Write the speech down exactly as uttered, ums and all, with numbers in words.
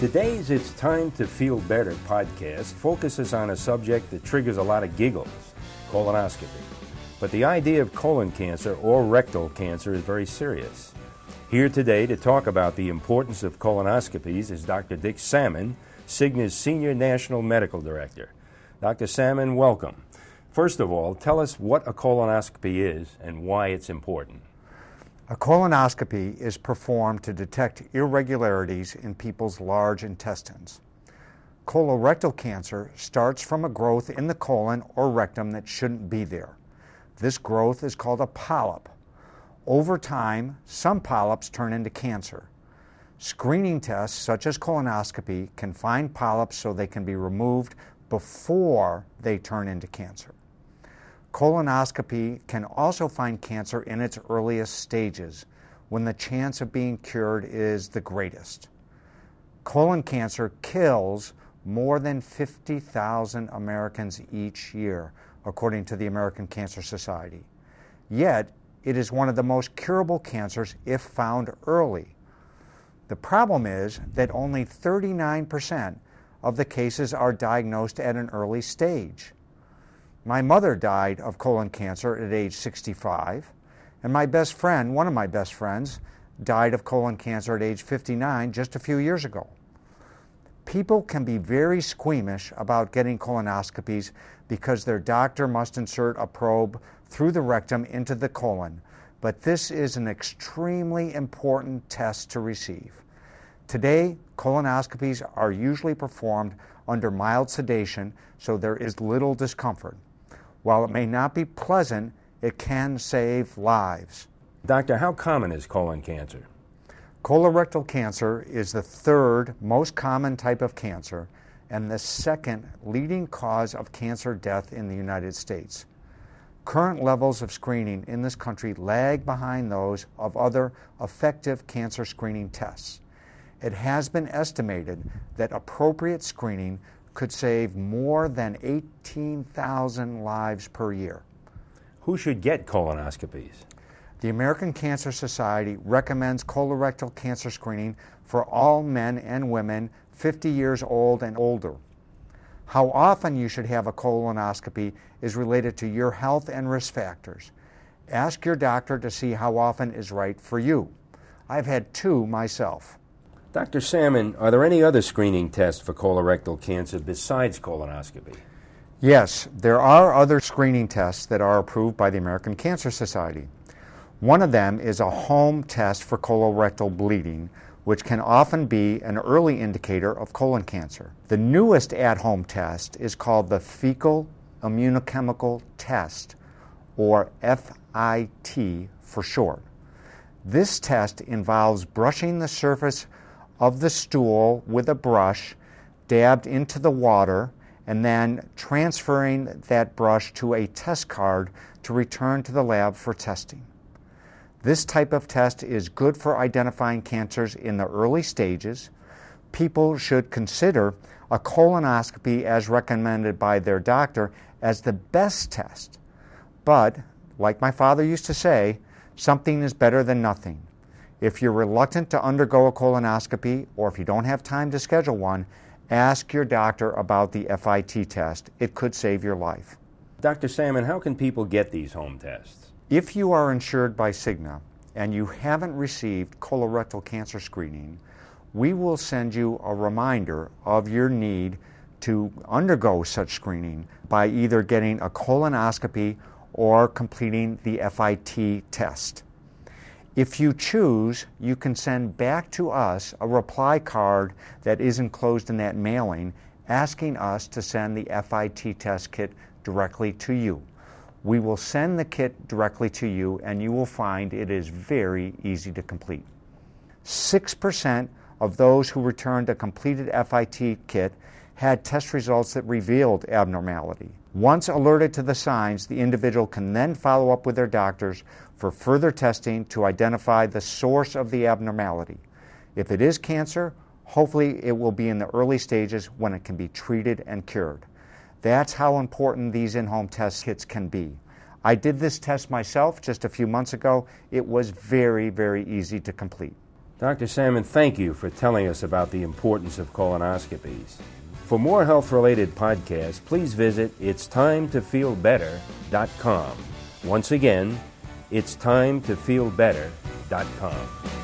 Today's It's Time to Feel Better podcast focuses on a subject that triggers a lot of giggles, colonoscopy. But the idea of colon cancer or rectal cancer is very serious. Here today to talk about the importance of colonoscopies is Doctor Dick Sammon, Cigna's Senior National Medical Director. Doctor Sammon, welcome. First of all, tell us what a colonoscopy is and why it's important. A colonoscopy is performed to detect irregularities in people's large intestines. Colorectal cancer starts from a growth in the colon or rectum that shouldn't be there. This growth is called a polyp. Over time, some polyps turn into cancer. Screening tests such as colonoscopy can find polyps so they can be removed before they turn into cancer. Colonoscopy can also find cancer in its earliest stages, when the chance of being cured is the greatest. Colon cancer kills more than fifty thousand Americans each year, according to the American Cancer Society. Yet, it is one of the most curable cancers if found early. The problem is that only thirty-nine percent of the cases are diagnosed at an early stage. My mother died of colon cancer at age sixty-five, and my best friend, one of my best friends, died of colon cancer at age fifty-nine just a few years ago. People can be very squeamish about getting colonoscopies because their doctor must insert a probe through the rectum into the colon, but this is an extremely important test to receive. Today, colonoscopies are usually performed under mild sedation, so there is little discomfort. While it may not be pleasant, it can save lives. Doctor, how common is colon cancer? Colorectal cancer is the third most common type of cancer and the second leading cause of cancer death in the United States. Current levels of screening in this country lag behind those of other effective cancer screening tests. It has been estimated that appropriate screening could save more than eighteen thousand lives per year. Who should get colonoscopies? The American Cancer Society recommends colorectal cancer screening for all men and women fifty years old and older. How often you should have a colonoscopy is related to your health and risk factors. Ask your doctor to see how often is right for you. I've had two myself. Doctor Sammon, are there any other screening tests for colorectal cancer besides colonoscopy? Yes, there are other screening tests that are approved by the American Cancer Society. One of them is a home test for colorectal bleeding, which can often be an early indicator of colon cancer. The newest at-home test is called the Fecal Immunochemical Test, or F I T for short. This test involves brushing the surface of the stool with a brush dabbed into the water and then transferring that brush to a test card to return to the lab for testing. This type of test is good for identifying cancers in the early stages. People should consider a colonoscopy as recommended by their doctor as the best test. But, like my father used to say, something is better than nothing. If you're reluctant to undergo a colonoscopy, or if you don't have time to schedule one, ask your doctor about the F I T test. It could save your life. Doctor Sammon, how can people get these home tests? If you are insured by Cigna and you haven't received colorectal cancer screening, we will send you a reminder of your need to undergo such screening by either getting a colonoscopy or completing the F I T test. If you choose, you can send back to us a reply card that is enclosed in that mailing asking us to send the F I T test kit directly to you. We will send the kit directly to you and you will find it is very easy to complete. six percent of those who returned a completed F I T kit had test results that revealed abnormality. Once alerted to the signs, the individual can then follow up with their doctors for further testing to identify the source of the abnormality. If it is cancer, hopefully it will be in the early stages when it can be treated and cured. That's how important these in-home test kits can be. I did this test myself just a few months ago. It was very, very easy to complete. Doctor Salmon, thank you for telling us about the importance of colonoscopies. For more health-related podcasts, please visit it's time to feel better dot com. Once again, it's time to feel better dot com.